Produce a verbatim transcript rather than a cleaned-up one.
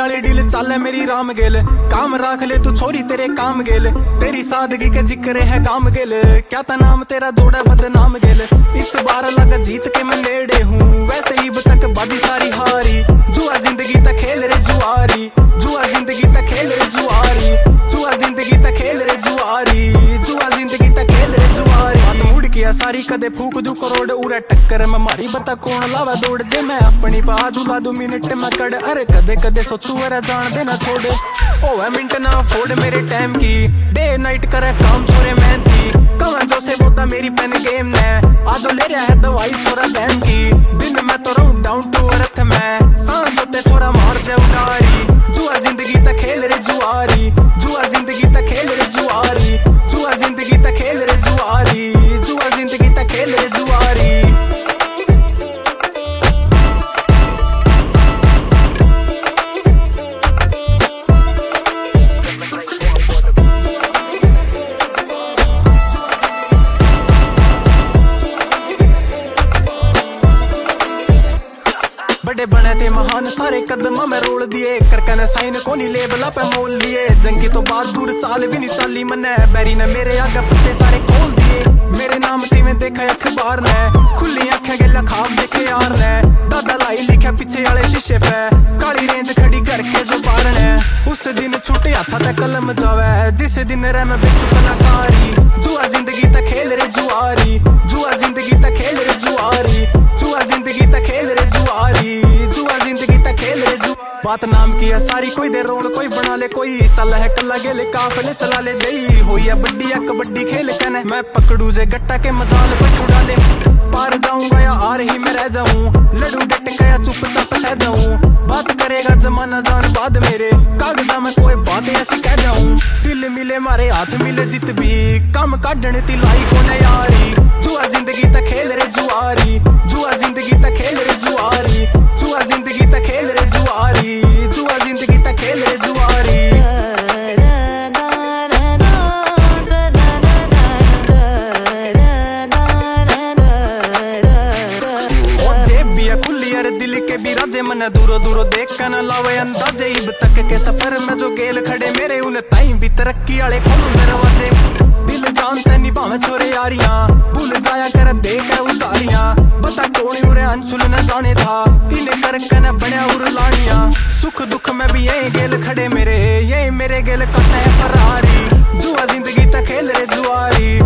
वाली डील चाले मेरी राम गेल, काम राख ले तू छोरी तेरे काम गेल, तेरी सादगी के जिक्र है काम गेल, क्या ता नाम तेरा जोड़ा बदनाम गेल। इस बार लगा जीत के मैं नेड़े हूँ, वैसे ही तक बाजी सारी हारी, जुआ जिंदगी तक खेल रे जुआरी, जुआ जिंदगी तक खेल रे जुआरी, जुआ जिंदगी तक खेल रे जुआरी, जुआ जिंदगी तक खेल रे जुआरी। बात मुड़ किया सारी कदे फूक दू करोड़ उरे टक्कर मैं मारी, बता कौन लावा दौड़ जे मैं अपनी पा दूला दू मिनट में कड़, अरे कदे कदे सोचू अरे जान देना छोड़, ओ है मिनट ना फोड़ मेरे टाइम की, डे नाइट करे काम छोरे मेहनती, कवन जो से बोता मेरी पेन गेम ने, आज ले रहा है दवाई छोरा बहन की, दिन में तो रहूं डाउन टू अर्थ में, सांझ होते छोरा मार जे उडारी, जुआ जिंदगी तक खेल रे जुआरी, जुआ जिंदगी तक खेल रे जुआरी, जुआ जिंदगी तक खेल रे जुआरी, जुआ जिंदगी तक खेल रे जुआरी। बड़े बने थे महान सारे कदम में रोल दिए, करके न साइन को नहीं लेबला पे मोल लिए, जंगी तो बात दूर चाल भी नहीं चाली मने, बैरी ने मेरे आगे पत्ते सारे खोल दिए, मेरे नाम ते में देखा अखबार ने, खुली आंखें गेला खाब देखे यार ने, दादा लाई लिखा पीछे वाले शीशे पे, काली रेंज खड़ी करके जो बार ने, उस दिन छुटे हाथा तक कलम जावे, जिस दिन रह मैं बेचू कलाकारी, जुआ जिंदगी तक खेल रे जुआरी, जुआ जिंदगी तक खेल रे जुआरी, जुआ जिंदगी तक खेल रे जुआरी, जुआ जिंदगी तक खेल रे जु। बात नाम की है सारी कोई दे रोल कोई बना ले, कोई चल है कला गेले काफले चला ले, दई होई है बड्डी या कबड्डी खेल कने, मैं पकड़ू जे गट्टा के मजाल कोई छुड़ा ले, पार जाऊंगा या आ रही मैं रह जाऊं, लड़ू डट गया चुपचाप सह जाऊं, बात करेगा जमाना जान बाद मेरे, कागजा में कोई बात ऐसी कह जाऊं, दिल मिले मारे हाथ मिले जित भी, कम काटने ती लाई कोने यारी, जुआ जिंदगी तक खेल रे जुआरी, जुआ जिंदगी तक खेल रे जुआरी, जुआ जिंदगी तक खेल रे जुआरी, जुआ जिंदगी तक खेल रे जुआरी। दिल के भी राजे मन दूरो दूरो देख कर न लावे अंदाजे, इब तक के सफर में जो गेल खड़े मेरे, उन्हें ताईं भी तरक्की वाले खोलू दरवाजे, दिल जानते निभावे छोरे यारियां, भूल जाया कर दे के उतारियां, पता कौन उरे अंशुल न जाने था, इन्हें करके न बने उर लानियां, सुख दुख में भी यही गेल खड़े मेरे, यही मेरे गेल कटे फरारी, जुआ जिंदगी तक खेल रे जुआरी।